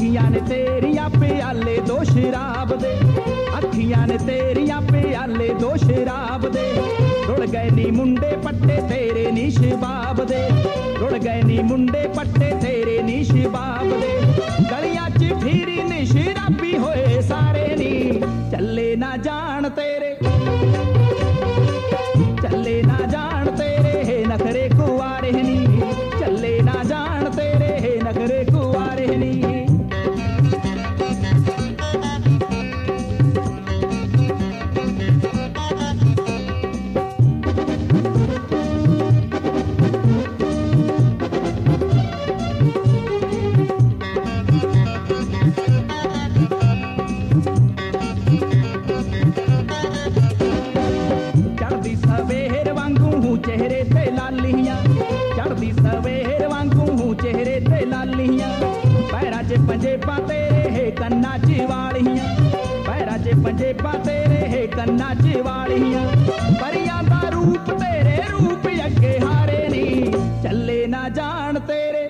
अखियां ने तेरिया प्याले दो शराब दे, अखियां ने तेरिया प्याले दो शराब दे। रुड़ गए नी मुंडे पट्टे तेरे नी शबाब दे, रुड़ गए नी मुंडे पट्टे तेरे नी शबाब दे। गलियां च फिरी नी शराबी होए सारे नी, चले ना जान तेरे, चले ना जान तेरे नखरे कुआरे नी, चले ना जान तेरे नखरे कुआरे नी। चढ़दी सवेर वांगू चेहरे ते लालियां, चढ़दी सवेर वांगू चेहरे ते लालियां। पैरां च पंजेबां तेरे कन्नां च वालियां, पैरां च पंजेबां तेरे कन्नां च वालियां। परियां दा रूप तेरे रूप अगे हारे नी, चले ना जान तेरे,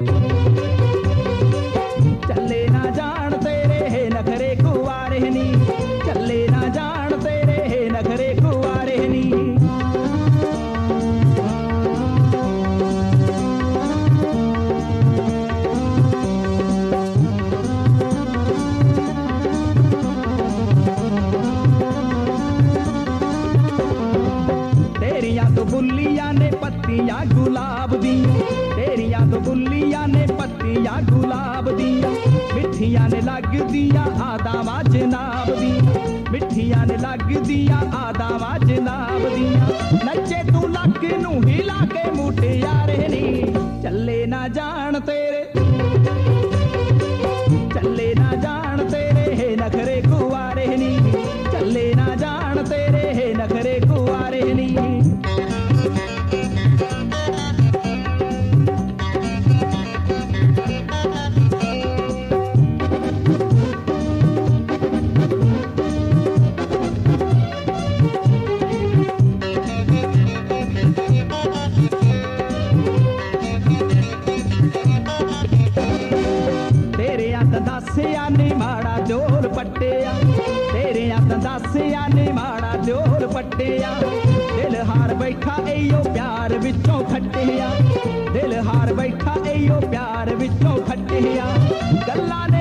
चले ना जान तेरे नखरे कुआरे नी, चले ना जान तेरे नखरे कुआरे नी। तेरियां तो बुल्लियां ने पत्तियां गुलाब दी, तेरियां तो बुल्लियां ने पत्तियां गुलाब दी। मिठियां ने लग दिया आदावा जनाब दी, मिठियां ने लग दिया आदावा जनाब दिया। नचे तू लक नू हिला के मुटियारे नी, चले ना जान तेरे, चले ना जान तेरे नखरे कुआरे नी, चले ना जान तेरे नखरे कुआरे नी। तेरे हत्थ दसिया ने माड़ा जोर पट्टिया, तेरे हत्थ दसिया ने माड़ा जोर पट्टिया। दिल हार बैठा एयो प्यार विचों खट्टिया, दिल हार बैठा एयो प्यार विचों खट्टिया। गल्लां ने